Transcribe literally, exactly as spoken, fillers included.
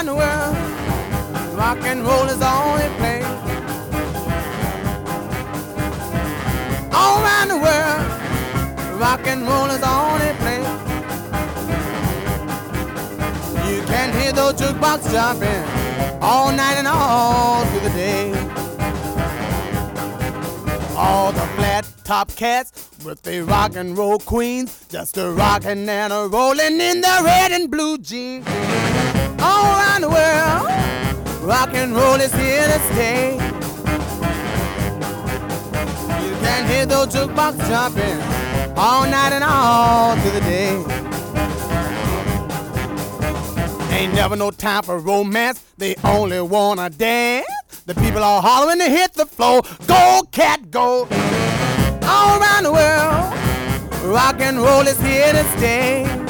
around the world, rock and roll is all they play. All around the world, rock and roll is all they play. You can hear those jukebox jumping all night and all through the day. All the flat top cats with the rock and roll queens, just a rockin' and a rollin' in their red and blue jeans. All around the world, rock and roll is here to stay. You can hear those jukebox jumping all night and all through the day. Ain't never no time for romance, they only wanna dance. The people are hollering to hit the floor, go cat go. All around the world, rock and roll is here to stay.